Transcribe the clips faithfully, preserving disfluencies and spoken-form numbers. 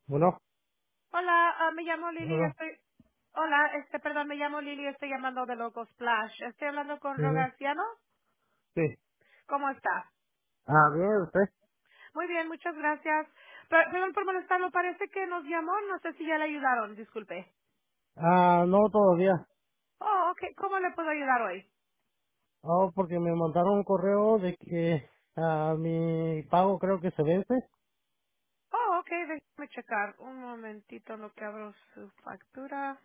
Bueno, Hola, ah, me llamo Lili, bueno, estoy... Hola, este, perdón, me llamo Lili, estoy llamando de Logo Splash. Estoy hablando con ujú, Rogaciano. sí. ¿Cómo está? Ah, bien, usted. Muy bien, muchas gracias. Per- Perdón por molestarlo, parece que nos llamó, no sé si ya le ayudaron, disculpe. Ah, no todavía. Oh, ok, ¿cómo le puedo ayudar hoy? Oh, porque me mandaron un correo de que ah, mi pago creo que se vence. Oh, ok, déjeme checar. Un momentito en lo que abro su factura.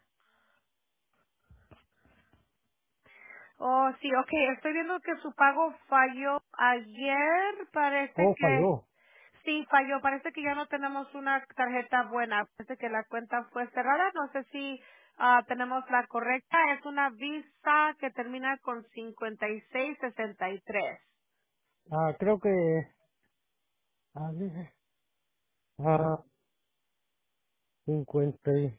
Oh, sí, ok, estoy viendo que su pago falló ayer, parece Oh, que falló. sí falló, parece que ya no tenemos una tarjeta buena, parece que la cuenta fue cerrada, no sé si ah, tenemos la correcta, es una Visa que termina con cincuenta y seis sesenta y tres. Ah, creo que... Ah, dice, ah, cincuenta y...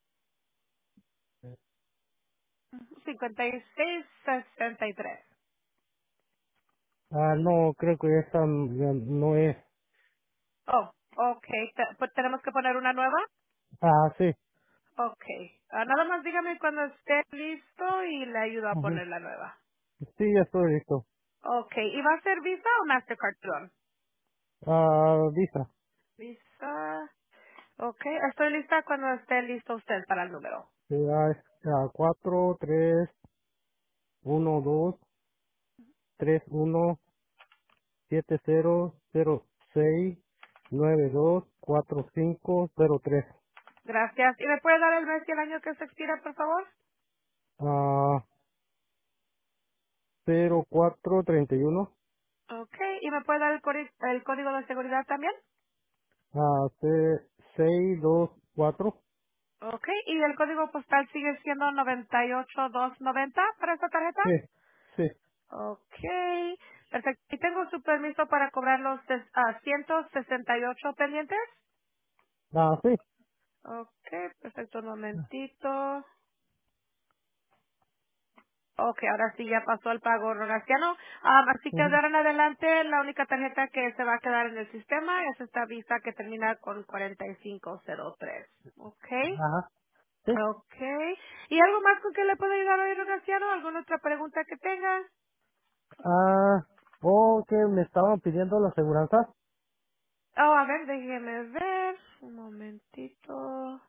cincuenta y seis sesenta y tres. Ah, no, creo que esta ya no es. Oh, ok, te- pues tenemos que poner una nueva. Ah, sí. Ok, Ah, nada más dígame cuando esté listo y le ayudo a Ujú. poner la nueva. Sí, ya estoy listo. Okay, ¿y va a ser Visa o Mastercard, perdón? Ah, Visa. Visa. Okay, estoy lista cuando esté listo usted para el número. Sí, ah, es, ah, cuatro, tres, uno, dos, tres, uno. siete cero cero seis nueve dos cuatro cinco cero tres Gracias. ¿Y me puede dar el mes y el año que se expira, por favor? ah cero cuatro treinta y uno Okay, ¿y me puede dar el, cori- el código de seguridad también? ah seis dos cuatro. Okay, ¿y el código postal sigue siendo noventa y ocho dos noventa para esta tarjeta? Sí, sí. Okay, perfecto. ¿Y tengo su permiso para cobrar los ses- ah, ciento sesenta y ocho pendientes? Ah, sí. Okay, perfecto, un momentito. Ok, ahora sí ya pasó el pago rogaciano. Um, así que de Ujú. ahora en adelante la única tarjeta que se va a quedar en el sistema es esta Visa que termina con cuarenta y cinco cero tres. Ok. Ajá. Sí. Ok. ¿Y algo más con que le puedo ayudar hoy, rogaciano? ¿Alguna otra pregunta que tengas? Ah, oh, que me estaban pidiendo la aseguranza. Oh, a ver, déjeme ver. Un momentito.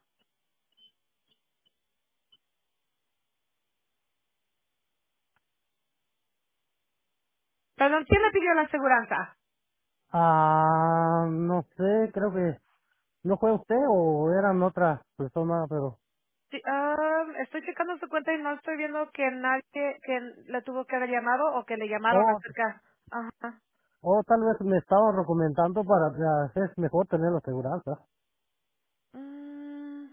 Perdón, ¿quién le pidió la aseguranza? Ah, no sé, creo que no fue usted o eran otra persona, pero Sí, ah, estoy checando su cuenta y no estoy viendo que nadie que le tuvo que haber llamado o que le llamaron oh, acerca. Ajá. oh, tal vez me estaban recomendando para ah, es mejor tener la aseguranza. Mm,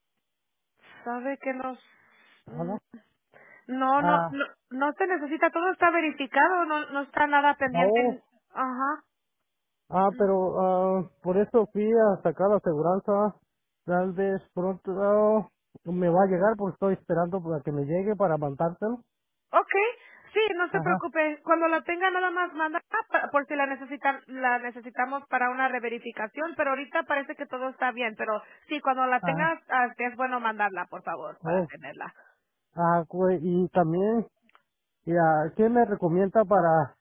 sabe que nos Ah, mm, no. no no Ah, no no se necesita, todo está verificado, no no está nada oh, pendiente. Ajá. ah, Mm, pero ah, por eso fui a sacar la aseguranza. Tal vez pronto ah, me va a llegar porque estoy esperando para que me llegue para mandárselo. okay, sí, no se Ajá, preocupe, cuando la tenga nada más manda pa- por si la necesitan la necesitamos para una reverificación, pero ahorita parece que todo está bien, pero sí, cuando la ajá. tengas ah, es bueno mandarla, por favor, para Oh, tenerla. ah, güey, y también, ya, ¿qué me recomienda para,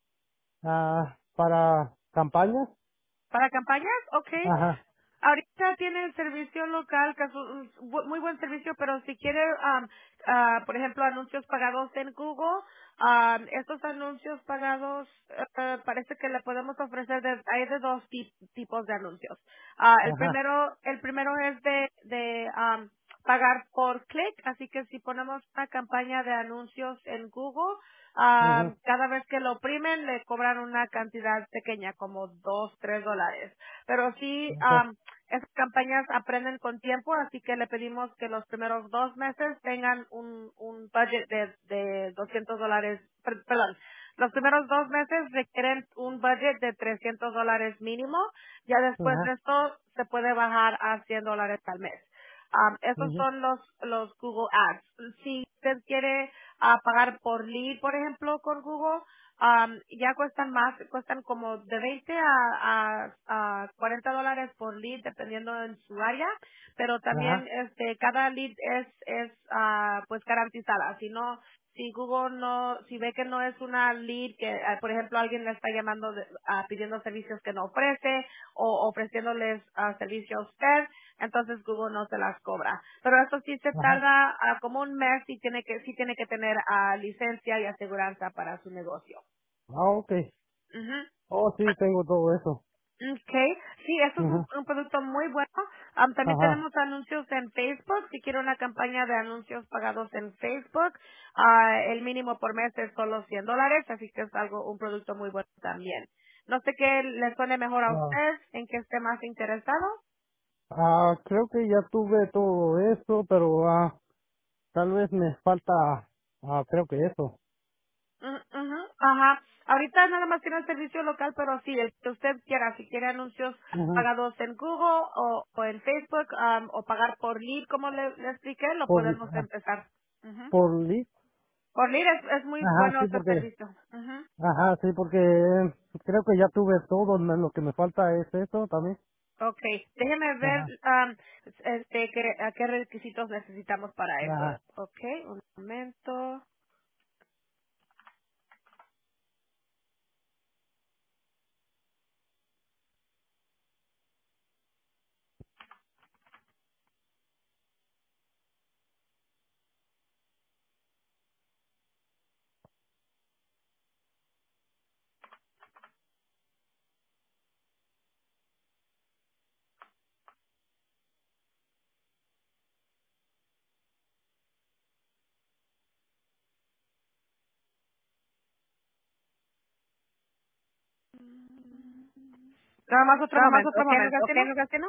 ah, para campañas? ¿Para campañas? Okay. Ajá, Ahorita tiene el servicio local, que es un un bu- muy buen servicio, pero si quiere, am, ah, por ejemplo, anuncios pagados en Google, am, estos anuncios pagados eh, parece que le podemos ofrecer, de, hay de dos tip- tipos de anuncios. Ah, el ajá, primero, el primero es de, de am, pagar por clic, así que si ponemos una campaña de anuncios en Google, ajá, am, cada vez que lo oprimen le cobran una cantidad pequeña, como dos, tres dólares. Pero sí, ajá, am, esas campañas aprenden con tiempo, así que le pedimos que los primeros dos meses tengan un, un budget de, de doscientos dólares, per- perdón, los primeros dos meses requieren un budget de trescientos dólares mínimo, ya después de ajá, esto se puede bajar a cien dólares al mes. Um, esos ajá, son los, los Google Ads. Si usted quiere ah, pagar por lead, por ejemplo, con Google, um, ya cuestan más, cuestan como de veinte a, a, a cuarenta dólares por lead dependiendo en su área, pero también Ajá, este cada lead es es ah, pues garantizada. Si no, si Google no, si ve que no es una lead que, ah, por ejemplo, alguien le está llamando de- ah, pidiendo servicios que no ofrece o ofreciéndoles ah, servicio a usted, entonces Google no se las cobra. Pero eso sí se ajá. tarda ah, como un mes y tiene que sí tiene que tener ah, licencia y aseguranza para su negocio. Ah, ok. Ujú. Oh, sí, tengo todo eso. Okay, sí, esto es un, Ajá, un producto muy bueno. Am, también ajá. tenemos anuncios en Facebook. Si quiere una campaña de anuncios pagados en Facebook, ah, el mínimo por mes es solo cien dólares, así que es algo, un producto muy bueno también. No sé qué le suene mejor a Ah, usted, en qué esté más interesado. ah, creo que ya tuve todo eso, pero ah, tal vez me falta, ah, creo que eso. Mm, ujú, ajá. Ahorita nada más tiene el servicio local, pero sí, el que usted quiera, si quiere anuncios Ajá. pagados en Google o, o en Facebook am, o pagar por lead, como le, le expliqué, lo Por, podemos ah, empezar. Ujú. por lead. Por lead es, es muy Ajá, bueno sí, este porque, servicio. Ujú. ajá, sí, porque creo que ya tuve todo, me- lo que me falta es eso también. Okay, déjeme ver Ajá, am, este qué, a qué requisitos necesitamos para eso. ajá. Okay, un momento. Nada más otro Nada más momento, otro ¿ok, momento, ¿ok, Lucastino? Lucastino?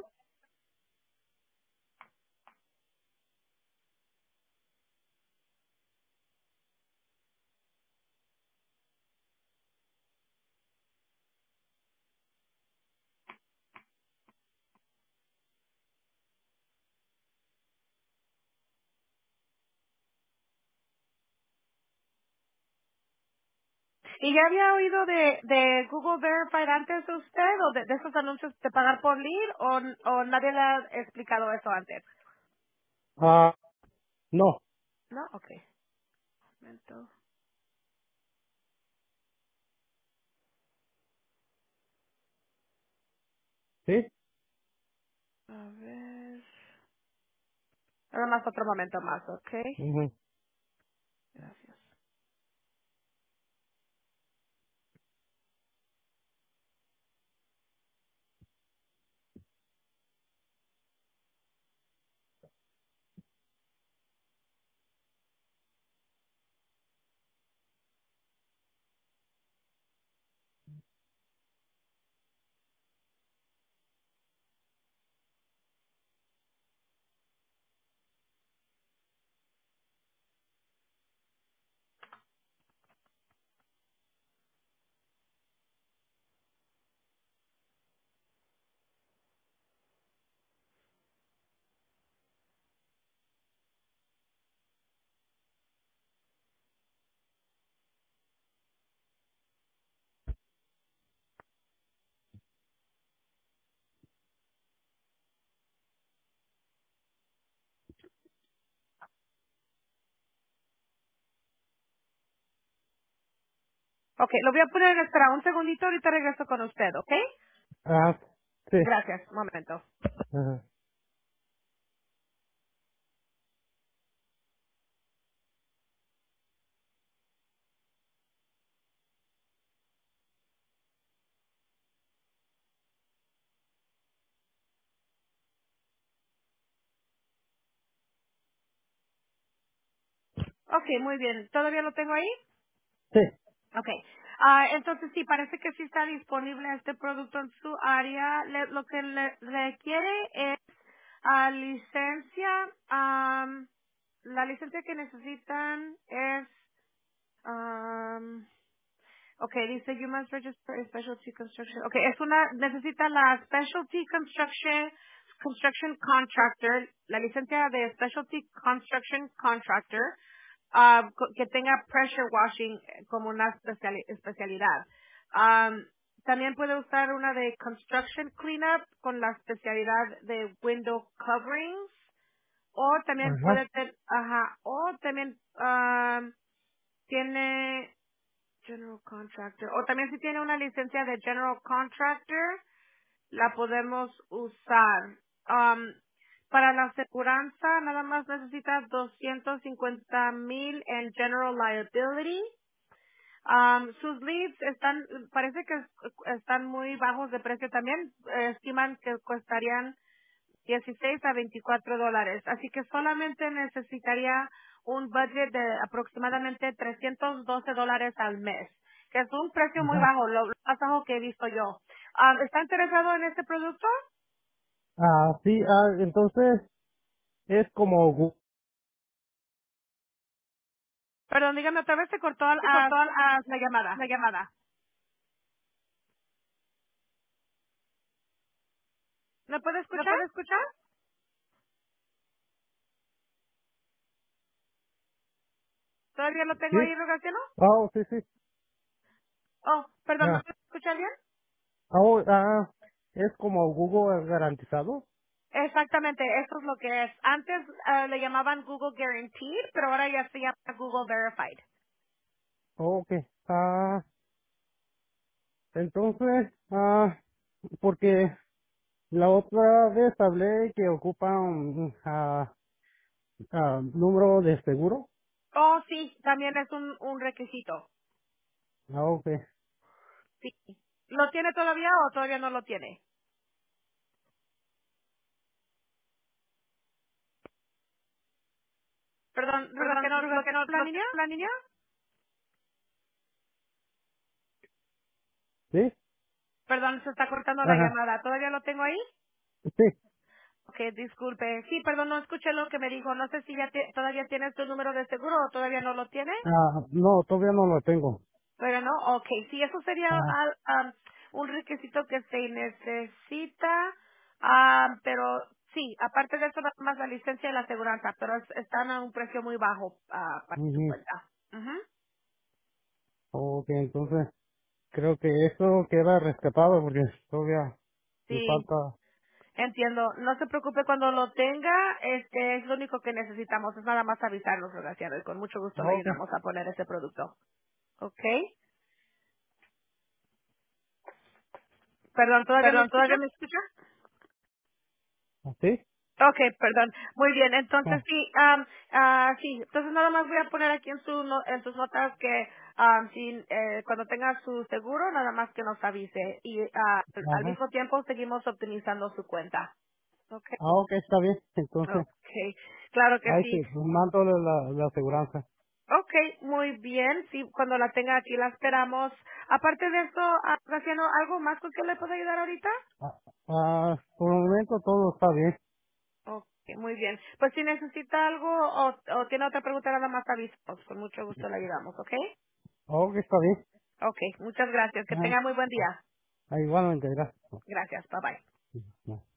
¿Y ya había oído de, de Google Verified antes de usted o de, de esos anuncios de pagar por lead o, o nadie le ha explicado eso antes? Ah, no. No, ok. Momento. ¿Sí? A ver. Nada más otro momento más, ok. Ujú. Gracias. Ok, lo voy a poner en espera un segundito, ahorita regreso con usted, ¿ok? Ah, sí. Gracias, un momento. Ajá. Ok, muy bien. ¿Todavía lo tengo ahí? Sí. Okay. Ah, entonces sí, parece que sí está disponible este producto en su área. Le- lo que le requiere es ah, licencia. am, la licencia que necesitan es, um, okay, dice you must register a specialty construction. Okay, es una, necesita la specialty construction, construction contractor, la licencia de specialty construction contractor. ah, co- que tenga pressure washing eh, como una especiali- especialidad. Am, también puede usar una de construction cleanup con la especialidad de window coverings. O también Ajá. puede tener, ajá, o también am, tiene general contractor. O también si tiene una licencia de general contractor, la podemos usar. Um, para la aseguranza, nada más necesita doscientos cincuenta mil en general liability. Um, sus leads están, parece que es- están muy bajos de precio también. Eh, estiman que costarían dieciséis a veinticuatro dólares. Así que solamente necesitaría un budget de aproximadamente trescientos doce dólares al mes, que es un precio muy Ajá. bajo, lo más bajo que he visto yo. Ah, ¿está interesado en este producto? Ah, sí, ah, entonces es como, gu- Perdón, dígame otra vez, se cortó se ah, cortó la, la llamada. la llamada. ¿Me puede ¿Me escuchar? puede escuchar? ¿Todavía lo Sí. tengo ahí, Rogaciano? Oh, sí, sí. Oh, perdón, ¿me Ah, puede escuchar bien? oh, ah, es como Google garantizado. Exactamente, eso es lo que es. Antes ah, le llamaban Google Guaranteed, pero ahora ya se llama Google Verified. Oh, ok. Ah, entonces, ah, porque la otra vez hablé que ocupa un ah, ah, número de seguro. Oh, sí, también es un, un requisito. Ah, ok. Sí. ¿Lo tiene todavía o todavía no lo tiene? Perdón, Ruga, Perdón, que no, Ruga, ¿lo que tiene no, la ¿lo niña? tiene la niña? Sí. Perdón, se está cortando la Ajá. llamada. ¿Todavía lo tengo ahí? Sí. Ok, disculpe. Sí, perdón, no escuché lo que me dijo. No sé si ya te- todavía tienes tu número de seguro o todavía no lo tiene. Ah, no, todavía no lo tengo. Pero no, ok. Sí, eso sería Ah, ah, ah, un requisito que se necesita. Ah, pero sí, aparte de eso, nada más la licencia y la aseguranza, pero es- están a un precio muy bajo ah, para su ujú. cuenta. Ujú. Ok, entonces creo que eso queda rescatado porque todavía me Sí, falta. entiendo. No se preocupe cuando lo tenga. Este es lo único que necesitamos. Es nada más avisarnos, Rogaciano, y con mucho gusto le Ok. ayudamos a poner ese producto. ¿Ok? Perdón, ¿todavía me Perdón, escucha? ¿todavía me escucha? ¿Sí? Ok, perdón. Muy bien. Entonces Ah, sí, am, ah, sí. Entonces nada más voy a poner aquí en su no- en sus notas que am, sí, eh, cuando tenga su seguro, nada más que nos avise y ah, al ajá. mismo tiempo seguimos optimizando su cuenta. Ok. Ah, ok, está bien. Entonces, Okay. Claro que ahí sí. sí, mando la, la aseguranza. Okay, muy bien. Sí, cuando la tenga aquí la esperamos. Aparte de eso, ah, Graciano, ¿algo más con que le pueda ayudar ahorita? Ah, ah, por el momento todo está bien. Okay, muy bien. Pues si necesita algo o, o tiene otra pregunta, nada más avisamos. Con mucho gusto le ayudamos, ¿ok? Ok, está bien. Okay, muchas gracias. Que Ah, tenga muy buen ah, día. ah, igualmente, gracias. Gracias. Bye bye. Ah.